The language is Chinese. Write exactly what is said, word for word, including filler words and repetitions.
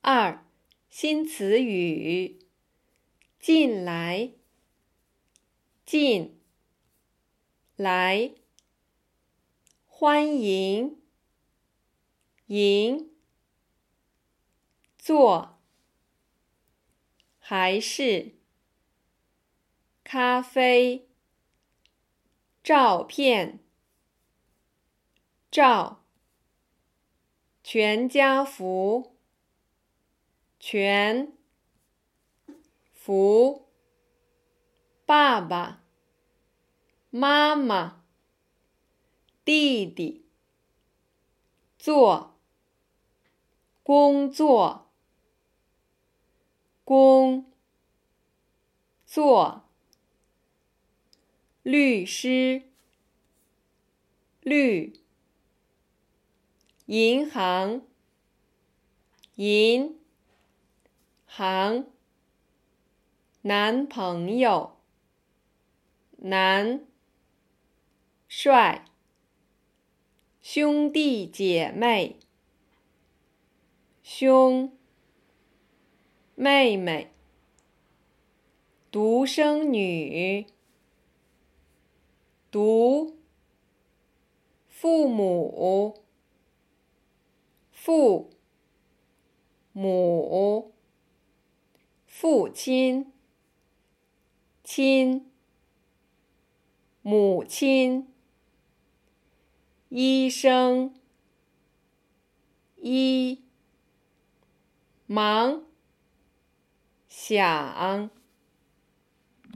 二、新词语：进来，进来，欢迎，迎，坐，还是，咖啡，照片，照，全家福，全，福，爸爸，妈妈，弟弟，做，工作，工，作，律师，律，银行，银，行，男朋友，男，帅，兄弟姐妹，兄，妹妹，独生女，独，父母，父，母，父亲，亲，母亲，医生，医，忙，想。